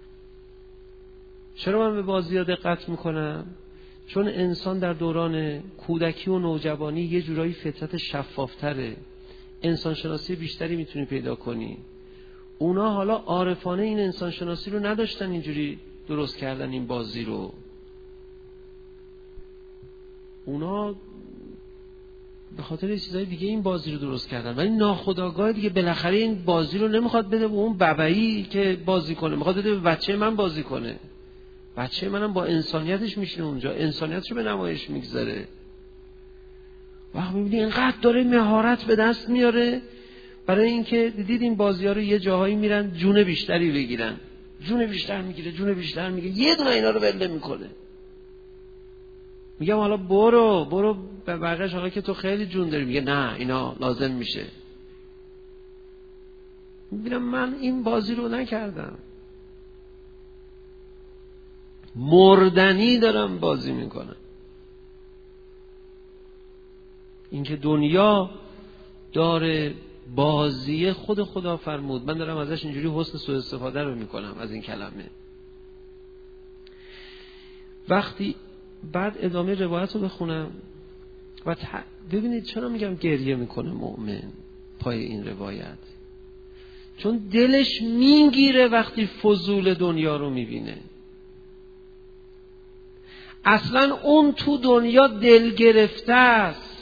چرا من به بازی ها دقت میکنم؟ چون انسان در دوران کودکی و نوجوانی یه جورایی فطرت شفافتره، انسان شناسی بیشتری میتونی پیدا کنی. اونا حالا عارفانه این انسان شناسی رو نداشتن، اینجوری درست کردن این بازی رو. اونا به خاطر چیزای دیگه این بازی رو درست کردن، ولی ناخودآگاه دیگه بالاخره این بازی رو نمیخواد بده به اون ببعی که بازی کنه، میخواد بده به بچه من بازی کنه. بچه منم با انسانیتش میشینه اونجا، انسانیتش رو به نمایش میگذاره. وقت میبینی اینقدر داره مهارت به دست میاره برای اینکه دیدید این بازی ها رو یه جاهایی میرن جون بیشتری بگیرن، جون بیشتر میگیره، جون بیشتر میگیره، یه دونه اینا رو بله میکنه. میگم حالا برو برو به بقیه‌اش، حالا که تو خیلی جون داری. میگه نه اینا لازم میشه. میبینم من این بازی رو نکردم، مردنی دارم بازی میکنم. اینکه دنیا داره بازی، خود خدا فرمود. من دارم ازش اینجوری حسن سوء استفاده رو میکنم از این کلمه. وقتی بعد ادامه روایت رو بخونم و ت... ببینید چرا میگم گریه میکنه مؤمن پای این روایت. چون دلش میگیره وقتی فضول دنیا رو میبینه. اصلا اون تو دنیا دل گرفته است،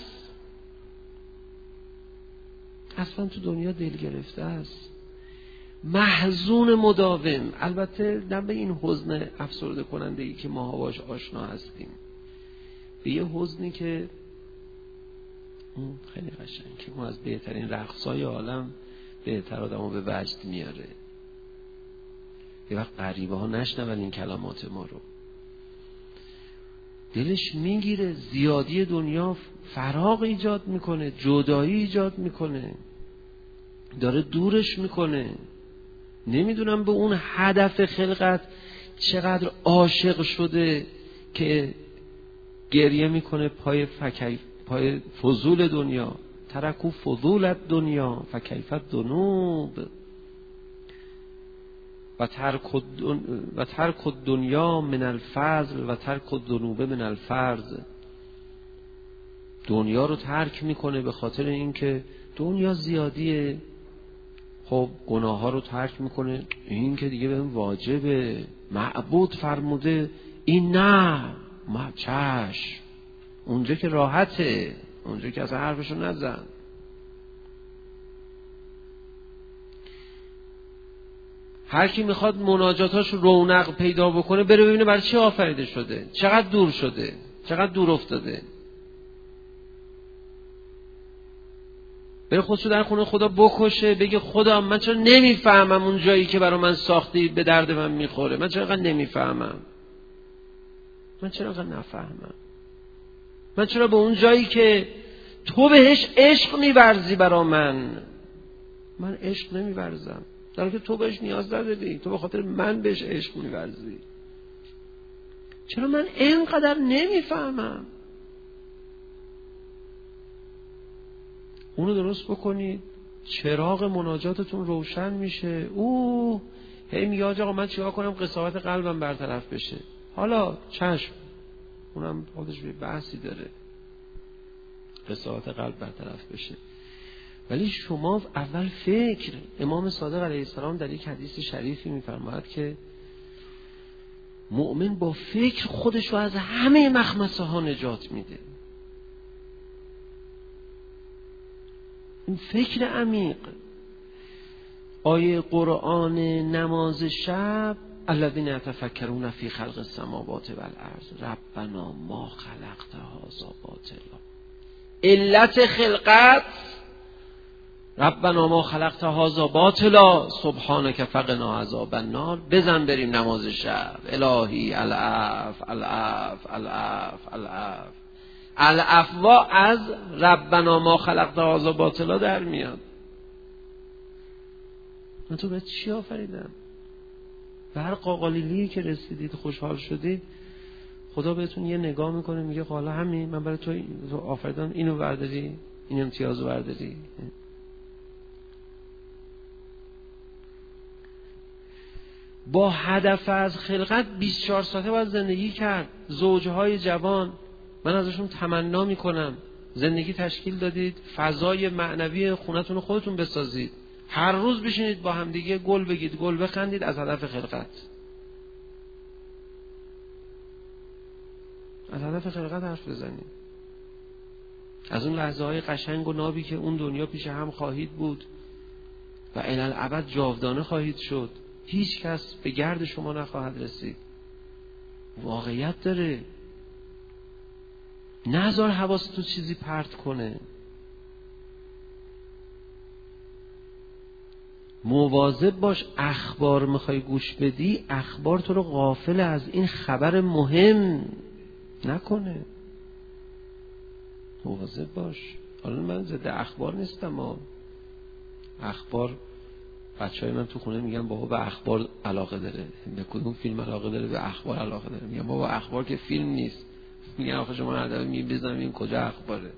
اصلا تو دنیا دل گرفته است، محزون مداوم. البته نه به این حزن افسرده کننده ای که ما باش آشنا هستیم، به یه حزنی که اون خیلی قشنگ، که اون از بهترین رقصای عالم بهتر آدمو به وجد میاره. یه وقت غریبه ها نشنون این کلمات ما رو، دلش میگیره. زیادی دنیا فراغ ایجاد میکنه، جدایی ایجاد میکنه، داره دورش میکنه. نمیدونم به اون هدف خلقت چقدر عاشق شده که گریه میکنه پای فکی پای فضول دنیا. ترکو فضولت دنیا فکیفت دنوب و ترک و ترک دنیا من الفضل و ترک الذنوب من الفرض. دنیا رو ترک میکنه به خاطر اینکه دنیا زیادیه. خب گناه ها رو ترک میکنه، این که دیگه بهم واجبه، معبود فرموده، این نه ما چشم، اونجا که راحته، اونجا که اصلا حرفشو نزن. هر کی میخواد مناجاتاش رونق پیدا بکنه بره ببینه برای چی آفریده شده، چقدر دور شده، چقدر دور افتاده. بره خودشو در خونه خدا بکشه، بگه خدا من چرا نمیفهمم اون جایی که برای من ساختی به درد من میخوره، من چرا انقدر نمیفهمم، من چرا انقدر نفهمم، من چرا به اون جایی که تو بهش عشق میورزی برای من من عشق نمیورزم، در حالی که تو بهش نیاز نداری، تو به خاطر من بهش عشق میورزی. چرا من اینقدر نمیفهمم؟ اونو درست بکنید، چراغ مناجاتتون روشن میشه. اوه هی میگه آقا من چیکار کنم قساوت قلبم برطرف بشه؟ حالا چشم، اونم خودش به بحثی داره، قساوت قلب برطرف بشه. ولی شما اول فکر، امام صادق علیه السلام در یک حدیث شریفی میفرماید که مؤمن با فکر خودشو از همه مخمصه ها نجات میده. این فکر عمیق. آیه قرآن نماز شب الذین یتفکرون فی خلق السماوات والارض ربنا ما خلقت هذا باطلا. علت خلقت ربنا ما خلقت هذا باطلا سبحانک فقنا عذاب النار. بزن بریم نماز شب. الهی العف العف العف العف العفوا از ربنا ما خلقت هذا باطلا در میاد. من تو به چی آفریدم؟ به هر قاقالیلی که رسیدید خوشحال شدید، خدا بهتون یه نگاه میکنه میگه حالا همین من برای تو, تو آفریدم، اینو برداری، این امتیازو برداری. با هدف از خلقت بیست و چهار ساعته باید زندگی کرد. زوجهای جوان من ازشون تمنا میکنم زندگی تشکیل دادید، فضای معنوی خونتون رو خودتون بسازید، هر روز بشینید با هم دیگه گل بگید، گل بخندید از هدف خلقت. از هدف خلقت حرف بزنید، از اون لحظه های قشنگ و نابی که اون دنیا پیش هم خواهید بود و الالعبد جاودانه خواهید شد، هیچ کس به گرد شما نخواهد رسید. واقعیت داره. نذار حواست تو چیزی پرت کنه. مواظب باش اخبار میخوای گوش بدی، اخبار تو رو غافل از این خبر مهم نکنه. مواظب باش. حالا من ضد اخبار نیستم، اما اخبار بچه های من تو خونه میگن بابا به اخبار علاقه داره، به کدوم فیلم علاقه داره؟ به اخبار علاقه داره. میگن بابا اخبار که فیلم نیست. میگن آخه شما هر دفعه میبزنم این کجا اخباره؟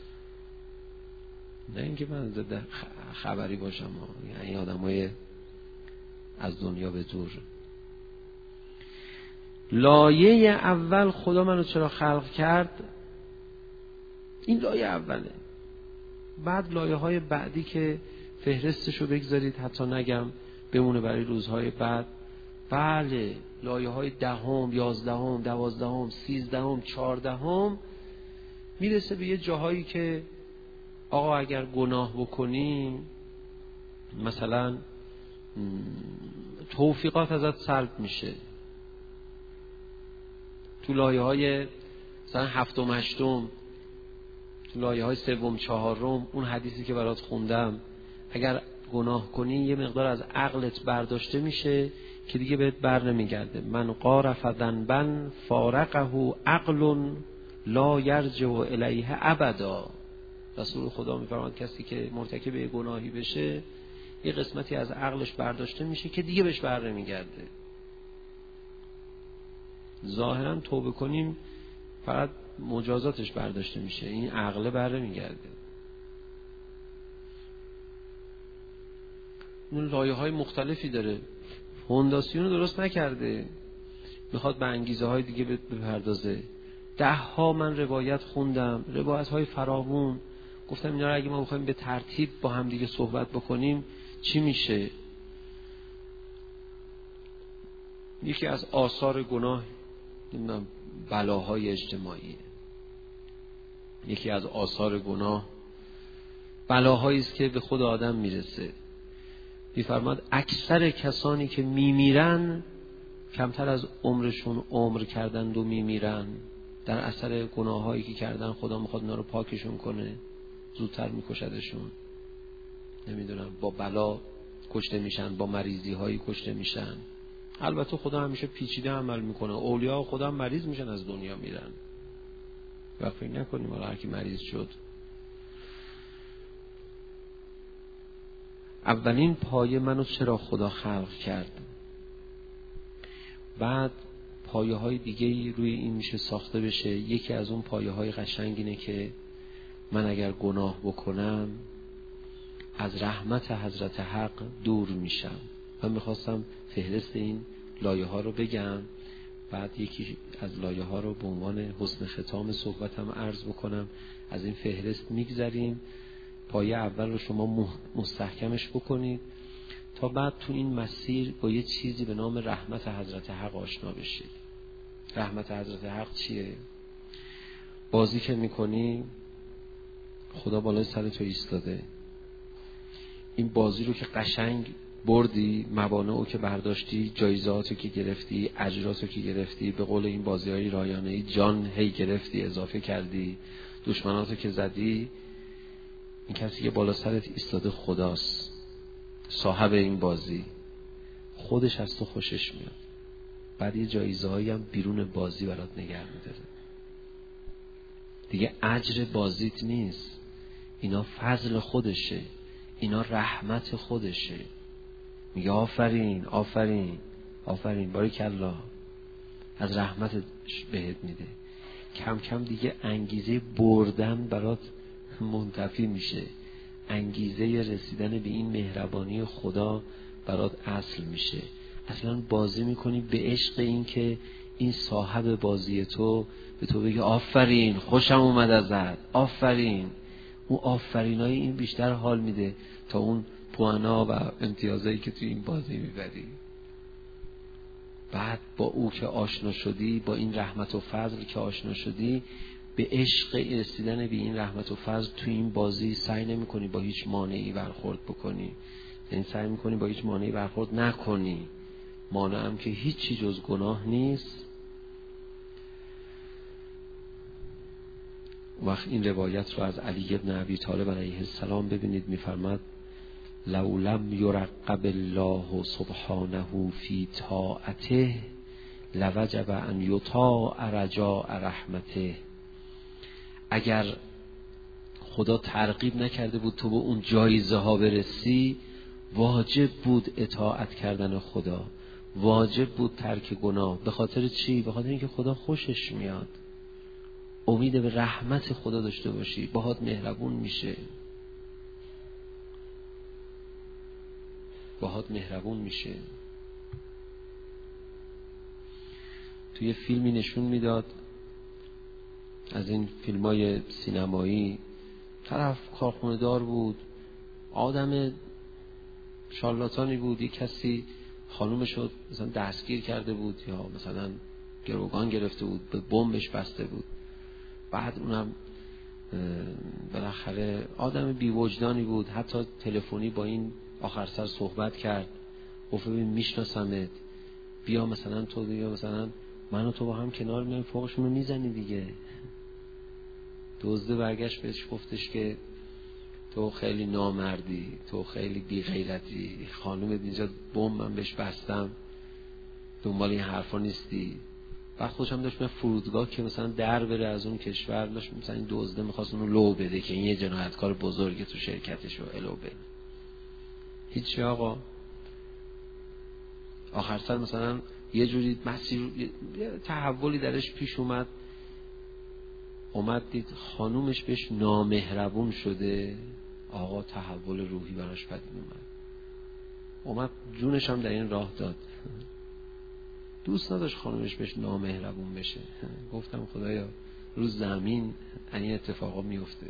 نه اینکه من ضد خبری باشم، یعنی آدمای از دنیا به دور. لایه اول خدا منو چرا خلق کرد، این لایه اوله. بعد لایه های بعدی که فهرستشو بگذارید حتی نگم بمونه برای روزهای بعد. بله لایه های دهم، یازدهم، دوازدهم، سیزدهم، چهاردهم میرسه به یه جاهایی که آقا اگر گناه بکنی مثلا توفیقات ازت سلب میشه. تو لایه های مثلا هفتم هشتم، تو لایه های سوم چهارم، اون حدیثی که برات خوندم، اگر گناه کنی یه مقدار از عقلت برداشته میشه که دیگه بهت بر نمیگرده. من قارف ذنبا فارقه عقل لا یرجع الیه ابدا. رسول خدا میفرماد کسی که مرتکب گناهی بشه یه قسمتی از عقلش برداشته میشه که دیگه بهش بر نمیگرده. ظاهرا توبه کنیم فقط مجازاتش برداشته میشه، این عقله بر نمیگرده. اون لایه های مختلفی داره، فونداسیون درست نکرده، میخواد به انگیزه های دیگه بپردازه. ده ها من روایت خوندم، روایت های فراوون، گفتم اینا رو اگه ما بخوایم به ترتیب با هم دیگه صحبت بکنیم چی میشه؟ یکی از آثار گناه نمیدونم بلاهای اجتماعی، یکی از آثار گناه بلاهایی است که به خود آدم میرسه. میفرماد اکثر کسانی که میمیرن کمتر از عمرشون عمر کردند و میمیرن، در اثر گناهایی که کردن خدا میخواد اینا رو پاکشون کنه، زودتر میکشدشون. نمیدونم با بلا کشته میشن، با مریضی هایی کشته میشن. البته خدا همیشه پیچیده عمل میکنه، اولیاء خدا هم مریض میشن از دنیا میرن. و فکر نکنیم حالا هر کی مریض شد. اولین پایه منو چرا خدا خلق کرد، بعد پایه های دیگه روی این میشه ساخته بشه. یکی از اون پایه های قشنگ اینه که من اگر گناه بکنم از رحمت حضرت حق دور میشم. من میخواستم فهرست این لایه ها رو بگم، بعد یکی از لایه ها رو به عنوان حسن ختام صحبتم عرض بکنم. از این فهرست میگذریم، پایه اول رو شما مستحکمش بکنید تا بعد تو این مسیر با یه چیزی به نام رحمت حضرت حق آشنا بشید. رحمت حضرت حق چیه؟ بازی که میکنی خدا بالای سر تو ایستاده، این بازی رو که قشنگ بردی، موانعو که برداشتی، جایزهاتو که گرفتی، اجراتو که گرفتی، به قول این بازی‌های رایانه‌ای جان هی گرفتی، اضافه کردی، دشمناتو که زدی، این کسی که بالا سرت ایستاده خداست، صاحب این بازی. خودش از تو خوشش میاد، بعد یه جایزه‌هایی هم بیرون بازی برات نگه می‌داره. دیگه اجر بازیت نیست، اینا فضل خودشه، اینا رحمت خودشه. میگه آفرین آفرین آفرین، باریکالله، از رحمت بهت میده. کم کم دیگه انگیزه بردن برات منتفی میشه، انگیزه رسیدن به این مهربانی خدا برات اصل میشه. اصلا بازی میکنی به عشق این که این صاحب بازی تو به تو بگه آفرین، خوشم اومد ازت، آفرین. اون آفرینای این بیشتر حال میده تا اون پوانا و امتیازایی که توی این بازی میبری. بعد با او که آشنا شدی، با این رحمت و فضل که آشنا شدی، به عشق رسیدن به این رحمت و فضل توی این بازی سعی نمی کنی با هیچ مانعی برخورد بکنی، یعنی سعی می کنی با هیچ مانعی برخورد نکنی. مانع هم که هیچی جز گناه نیست. وقت این روایت رو از علی ابن ابی طالب علیه السلام ببینید، میفرماد لو لم یرقب الله سبحانه فی طاعته لوجب ان یطاع رجاء رحمته. اگر خدا ترغیب نکرده بود تو به اون جایزه ها برسی، واجب بود اطاعت کردن خدا، واجب بود ترک گناه. به خاطر چی؟ به خاطر اینکه خدا خوشش میاد. امید به رحمت خدا داشته باشی، باهات مهربون میشه، باهات مهربون میشه. توی فیلمی نشون میداد، از این فیلمای سینمایی، طرف کارخونه دار بود، آدم شارلاتانی بود، یک کسی خانومش رو مثلا دستگیر کرده بود یا مثلا گروگان گرفته بود، به بمبش بسته بود. بعد اونم بالاخره آدم بی وجدانی بود، حتی تلفنی با این آخر سر صحبت کرد، گفت ببین میشناسمت، بیا مثلا تو بیا مثلا من و تو با هم کنار میایم فوقشون رو میزنی دیگه. دزده برگشت بهش گفتش که تو خیلی نامردی، تو خیلی بی غیرتی، خانومت اینجا بمب من بهش بستم، دنبال این حرفا نیستی. بعد خودش هم داشت من فرودگاه که مثلا در بره از اون کشور، داشت مثلا این دزده میخواست اونو لو بده که این یه جنایتکار بزرگه تو شرکتش رو الو بده. هیچی آقا. آخر سر مثلا یه جوری مسیر یه تحولی درش پیش اومد، اومد دید خانومش بهش نامهربون شده، آقا تحول روحی براش پدید اومد، اومد جونش هم در این راه داد. دوست نداشت خانومش بهش نامهربون بشه. گفتم خدایا رو زمین این اتفاقا میفته.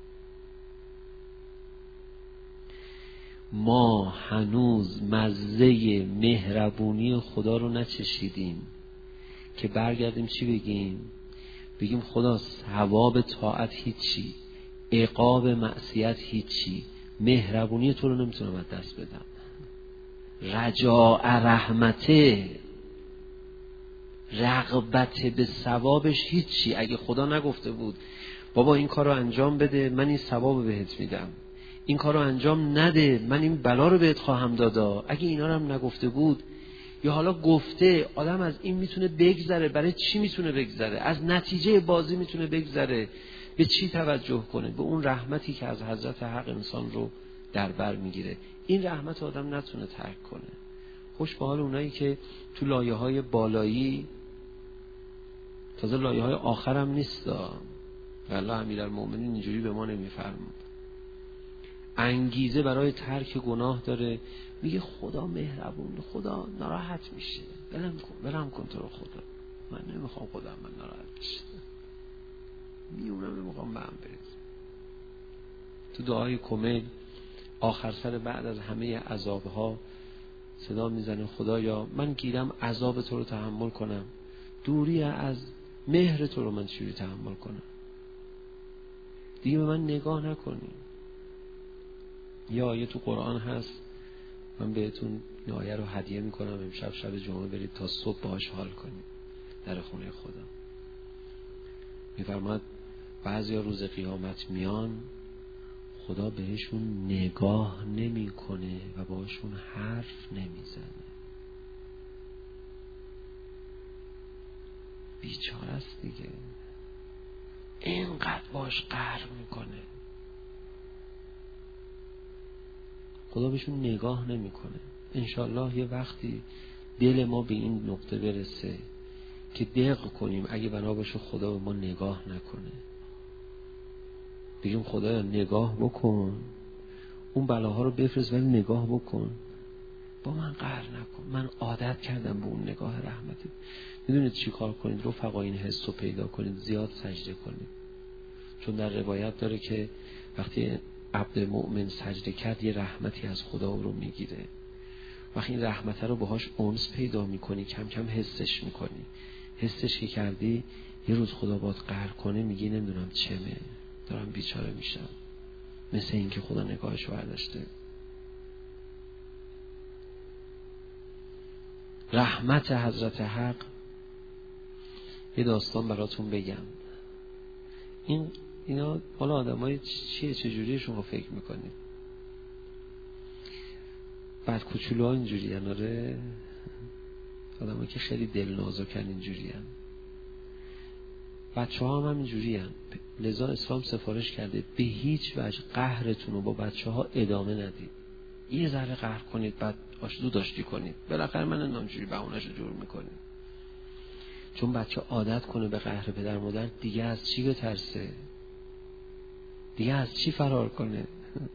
ما هنوز مزه مهربونی خدا رو نچشیدیم که برگردیم چی بگیم؟ بگیم خدا ثواب طاعت هیچی، عقاب معصیت هیچی، مهربونی تو رو نمیتونم از دست بدم، رجاء رحمته، رغبت به ثوابش هیچی. اگه خدا نگفته بود بابا این کار رو انجام بده من این ثواب بهت میدم، این کار رو انجام نده من این بلا رو بهت خواهم دادا، اگه اینا رو هم نگفته بود، یا حالا گفته آدم از این میتونه بگذره، برای چی میتونه بگذره؟ از نتیجه بازی میتونه بگذره. به چی توجه کنه؟ به اون رحمتی که از حضرت حق انسان رو در بر میگیره. این رحمت آدم نتونه ترک کنه. خوش به حال اونایی که تو لایه های بالایی، تازه لایه های آخر هم نیست، والله امیرالمومنین اینجوری به ما نمیفرمود، انگیزه برای ترک گناه داره، میگه خدا مهربون، خدا ناراحت میشه، ولم کن ولم کن تو رو خدا، من نمیخوام خدا من ناراحت بشه، میونم نمیخوام به هم برسه. تو دعای کمیل آخر سر بعد از همه عذابها صدا میزنه خدایا من گیرم عذاب تو رو تحمل کنم، دوری از مهر تو رو من چجوری تحمل کنم؟ دیگه به من نگاه نکنی. یه آیه تو قرآن هست، من بهتون این آیه رو هدیه میکنم، امشب شب جمعه برید تا صبح باهاش حال کنید در خونه خدا. میفرماد بعضیا روز قیامت میان خدا بهشون نگاه نمیکنه و باشون حرف نمیزنه. بیچاره است دیگه، اینقدر باش قهر میکنه، خدا بهشون نگاه نمیکنه. انشالله یه وقتی دل ما به این نقطه برسه که دق کنیم اگه بنا باشه خدا به ما نگاه نکنه، بگیم خدایا نگاه بکن، اون بلاها رو بفرست ولی نگاه بکن، با من قهر نکن، من عادت کردم به اون نگاه رحمتی. میدونید چی کار کنید؟ رفقا این حس رو پیدا کنید، زیاد سجده کنید، چون در روایت داره که وقتی عبد مؤمن سجده کرد یه رحمتی از خدا رو میگیره. وقتی این رحمت رو باهاش انس پیدا میکنی، کم کم حسش میکنی، حسش که کردی یه روز خدا باید قهر کنه میگی نمیدونم چمه، دارم بیچاره میشم، مثل این که خدا نگاهش برداشته. رحمت حضرت حق. یه داستان براتون بگم. این اینا حالا آدمای چیه چجوری شما فکر میکنید؟ بعد کوچولوها اینجوری هن، آره آدمایی که خیلی دل نازکن اینجوری هن، بچه ها هم, هم اینجوری هن. لذا اسلام سفارش کرده به هیچ وجه قهرتون رو با بچه ها ادامه ندید. یه ذره قهر کنید بعد آشدو داشتی کنید، بالاخره من نامجوری بهونه‌شو جور میکنید. چون بچه عادت کنه به قهر پدر مادر، دیگه از چی بترسه؟ دیگه از چی فرار کنه؟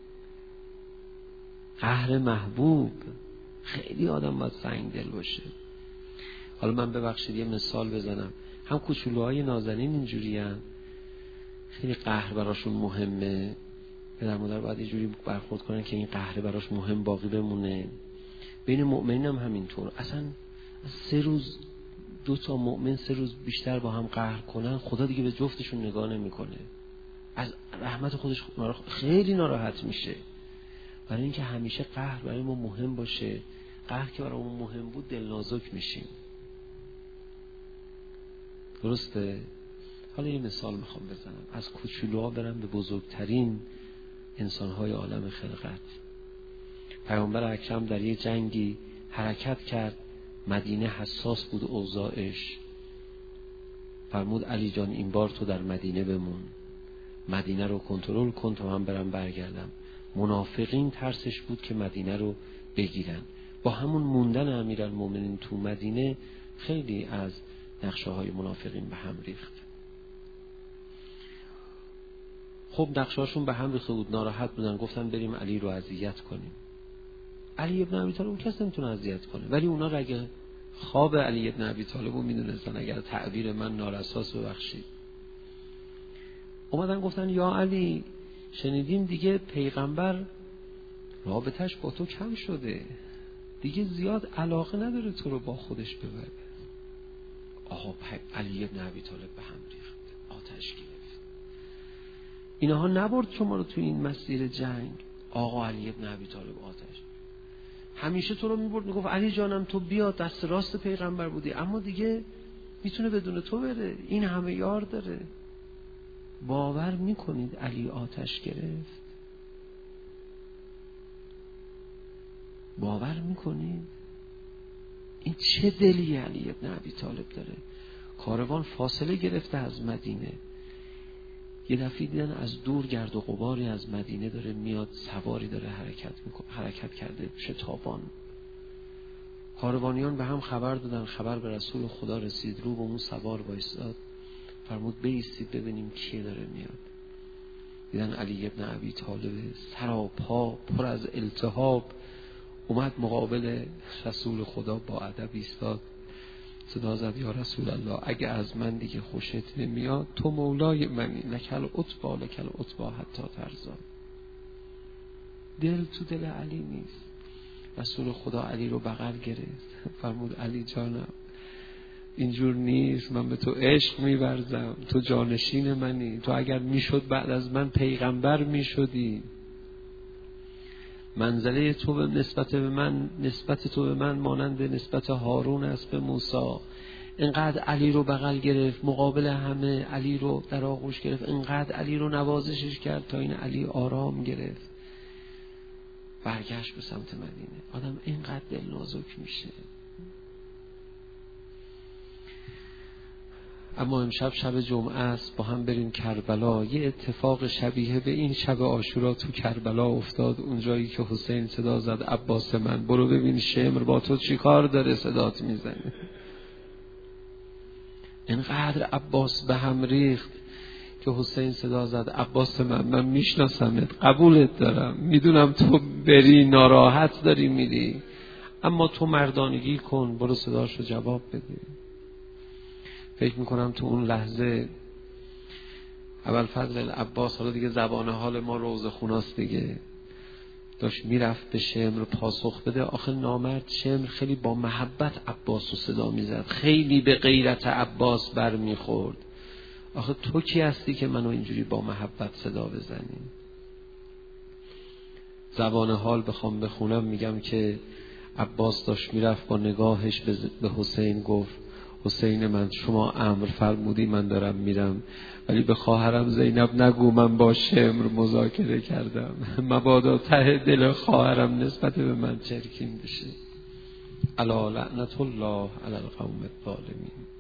قهر محبوب. خیلی آدم باید سنگ دل باشه. حالا من ببخشید یه مثال بزنم، هم کوچولوهای نازنین اینجوری هن، خیلی قهر براشون مهمه، پدر مادر باید یه جوری برخورد کنن که این قهر براش مهم باقی بمونه. بین مؤمنین هم همینطور. اصلا سه روز دو تا مؤمن سه روز بیشتر با هم قهر کنن خدا دیگه به جفتشون نگاه نمیکنه، از رحمت خودش خیلی ناراحت میشه. برای اینکه همیشه قهر برای ما مهم باشه، قهر که برای ما مهم بود دل نازک میشیم. درسته؟ حالا یه مثال میخوام بزنم، از کوچولوها برم به بزرگترین انسانهای عالم خلقت. پیامبر اکرم در یک جنگی حرکت کرد، مدینه حساس بود اوضاعش، فرمود علی جان این بار تو در مدینه بمون، مدینه رو کنترل کن تا من برم برگردم. منافقین ترسش بود که مدینه رو بگیرن. با همون موندن امیرالمومنین تو مدینه خیلی از نقشه های منافقین به هم ریخت. خب نقشه هاشون به هم ریخته بود، ناراحت بودن، گفتن بریم علی رو اذیت کنیم. علی ابن ابی طالب کسی نمیتونه اذیت کنه، ولی اونا رگه خواب علی ابن ابی طالب رو میدونستن، اگر تعبیر من نارساس ببخشید. اومدن گفتن یا علی شنیدیم دیگه پیغمبر رابطش با تو کم شده، دیگه زیاد علاقه نداره تو رو با خودش ببره. آقا علی ابن ابی طالب به هم ریخت، آتش گرفت. اینها نبرد شما رو تو این مسیر جنگ. آقا علی ابن ابی طالب آتش، همیشه تو رو میبرد میگفت علی جانم تو بیا، دست راست پیغمبر بودی، اما دیگه میتونه بدون تو بره، این همه یار داره. باور میکنید علی آتش گرفت؟ باور میکنید؟ این چه دلی علی ابن ابی طالب داره. کاروان فاصله گرفته از مدینه، یه دفعه دیدن از دور گرد و غباری از مدینه داره میاد، سواری داره حرکت میکنه، حرکت کرده شتابان. کاروانیان به هم خبر دادن، خبر به رسول خدا رسید، رو به اون سوار وایساد، فرمود بایستید ببینیم کی داره میاد. دیدن علی ابن ابی طالب سراپا پر از التهاب اومد مقابل رسول خدا، با ادب ایستاد، صدا زد یا رسول الله اگه از من دیگه خوشت نمیاد تو مولای منی، لکل عتبا لکل عتبا حتی ترضا. دل تو دل علی نیست. رسول خدا علی رو بغل گرفت، فرمود علی جانم اینجور نیست، من به تو عشق می‌ورزم، تو جانشین منی، تو اگر میشد بعد از من پیغمبر میشدی. منزله تو به نسبت به من، نسبت تو به من مانند نسبت هارون است به موسی. اینقدر علی رو بغل گرفت، مقابل همه علی رو در آغوش گرفت، اینقدر علی رو نوازشش کرد تا این علی آرام گرفت، برگشت به سمت مدینه. آدم اینقدر دل نازک میشه. اما امشب شب جمعه است، با هم بریم کربلا. یه اتفاق شبیه به این شب عاشورا تو کربلا افتاد، اونجایی که حسین صدا زد عباس من، برو ببین شمر با تو چی کار داره صدات میزنه. اینقدر عباس به هم ریخت که حسین صدا زد عباس من، من میشناسمت، قبولت دارم، میدونم تو بری ناراحت داری میری، اما تو مردانگی کن، برو صداشو جواب بده. فکر میکنم تو اون لحظه ابوالفضل العباس، حالا دیگه زبان حال ما روز خوناست دیگه، داشت میرفت به شمر پاسخ بده. آخه نامرد شمر خیلی با محبت عباس رو صدا میزد، خیلی به غیرت عباس بر میخورد. آخه تو کی هستی که منو اینجوری با محبت صدا بزنی؟ زبان حال بخوام بخونم میگم که عباس داشت میرفت، با نگاهش به حسین گفت حسین من، شما امر فرمودی من دارم میرم، ولی به خواهرم زینب نگو من با شمر مذاکره کردم، مبادا ته دل خواهرم نسبت به من چرکین بشه. الا لعنت الله علی القوم الظالمین.